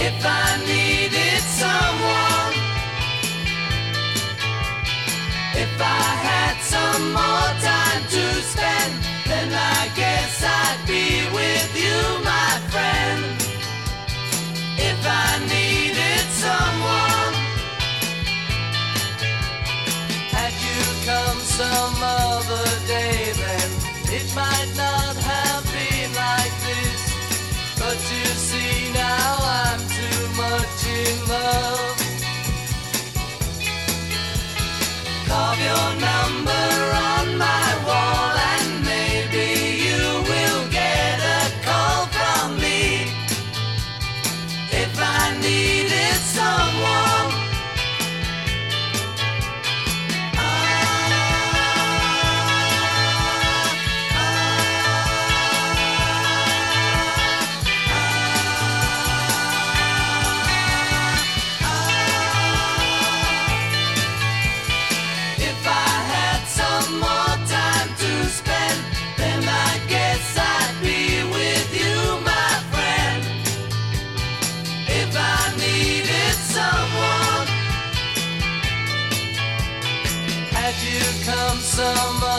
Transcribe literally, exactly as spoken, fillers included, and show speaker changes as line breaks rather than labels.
If I needed someone, if I had some more time to spend, then I guess I'd be with you, my friend. If I needed someone, had you come some other day, then it might not have been like this. But you see now I'm too much in love. Carve your number on my wall, and maybe you will get a call from me. If I needed someone, come some